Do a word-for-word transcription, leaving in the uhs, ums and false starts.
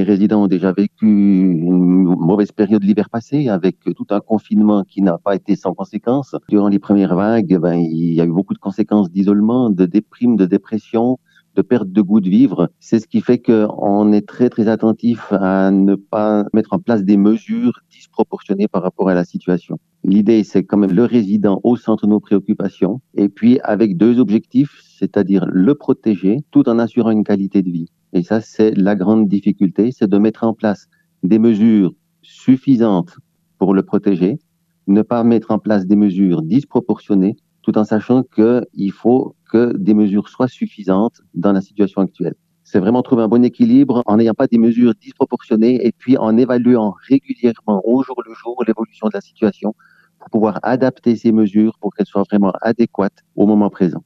résidents ont déjà vécu une mauvaise période l'hiver passé avec tout un confinement qui n'a pas été sans conséquences. Durant les premières vagues, ben, il y a eu beaucoup de conséquences d'isolement, de déprime, de dépression, de perte de goût de vivre. C'est ce qui fait qu'on est très très attentif à ne pas mettre en place des mesures disproportionnées par rapport à la situation. L'idée, c'est quand même le résident au centre de nos préoccupations et puis avec deux objectifs, c'est-à-dire le protéger tout en assurant une qualité de vie. Et ça, c'est la grande difficulté, c'est de mettre en place des mesures suffisantes pour le protéger, ne pas mettre en place des mesures disproportionnées, tout en sachant qu'il faut que des mesures soient suffisantes dans la situation actuelle. C'est vraiment trouver un bon équilibre en n'ayant pas des mesures disproportionnées et puis en évaluant régulièrement au jour le jour l'évolution de la situation pour pouvoir adapter ces mesures pour qu'elles soient vraiment adéquates au moment présent.